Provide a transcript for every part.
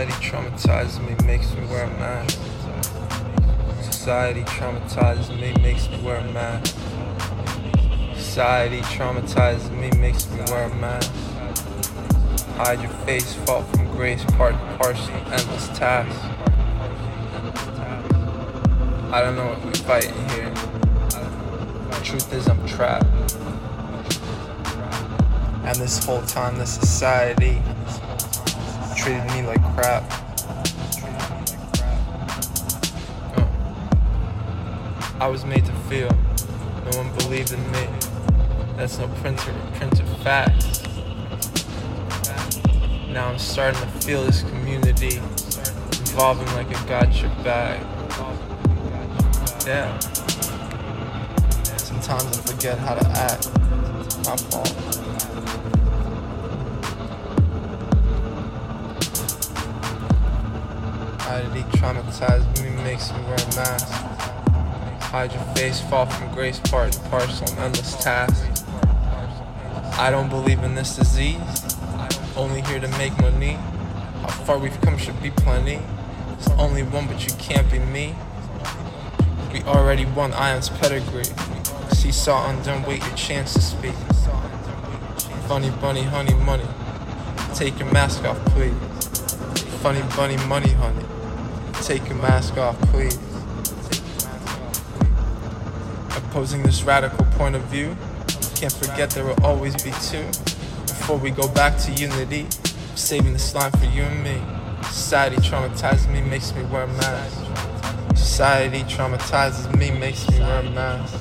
Society traumatizes me, makes me wear a mask. Society traumatizes me, makes me wear a mask. Society traumatizes me, makes me wear a mask. Hide your face, fall from grace, part and parcel, endless tasks. I don't know what we're fighting here. The truth is I'm trapped. And this whole time the society treated me like crap. I was made to feel. No one believed in me. That's no printed facts. Now I'm starting to feel this community evolving like a gotcha bag. Yeah. Sometimes I forget how to act. My fault. Society traumatized me, makes me wear a mask. Hide your face, fall from grace, part and parcel, endless tasks. I don't believe in this disease. Only here to make money. How far we've come should be plenty. There's only one, but you can't be me. We already won Ion's pedigree. Seesaw undone, wait your chance to speak. Funny bunny, honey, money. Take your mask off, please. Funny bunny, money, honey. Take your mask off, please. Opposing this radical point of view, can't forget there will always be two. Before we go back to unity, I'm saving this line for you and me. Society traumatizes me, makes me wear a mask. Society traumatizes me, makes me wear a mask.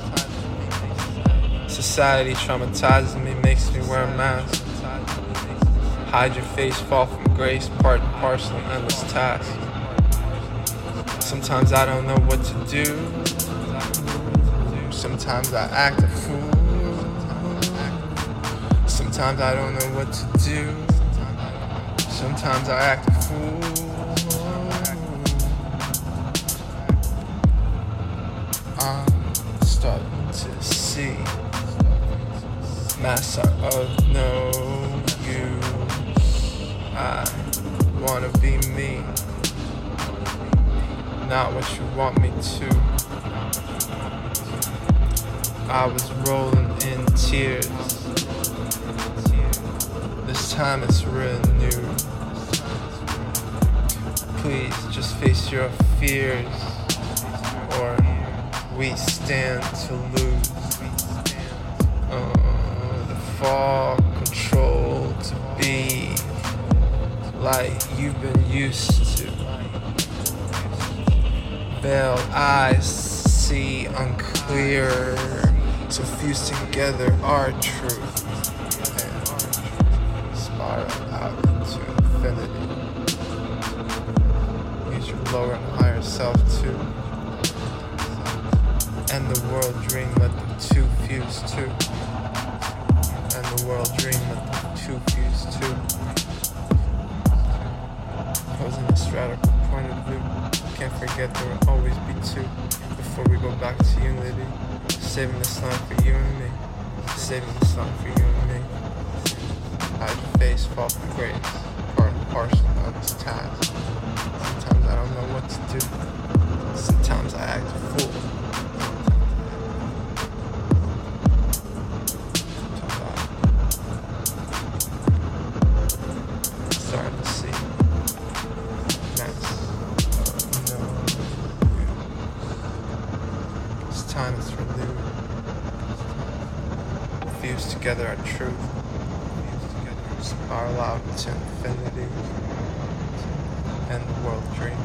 Society traumatizes me, makes me wear a mask. Hide your face, fall from grace, part and parcel, endless tasks. Sometimes I don't know what to do. Sometimes I act a fool. Sometimes I don't know what to do. Sometimes I act a fool. I'm starting to see masks are of no use. I wanna be me, not what you want me to. I was rolling in tears. This time it's renewed. Please just face your fears, or we stand to lose. The fall control to be like you've been used to. Veiled eyes see unclear, so fuse together our truth and spiral out into infinity. Use your lower and higher self too, and the world dream, let the two fuse too, and the world dream, let the two fuse too. Posing this radical point of view, can't forget there will always be two. Before we go back to unity, saving this line for you and me. Saving this line for you and me. Hide your face, fall from grace, part and parcel of this task. Sometimes I don't know what to do. Sometimes I act a fool. I'm starting to see mess. No. It's time is renewed. Fuse together our truth. Spiral out into infinity. And the world dream.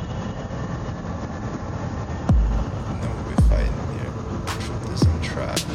No, we're fighting here. Truth is in trap.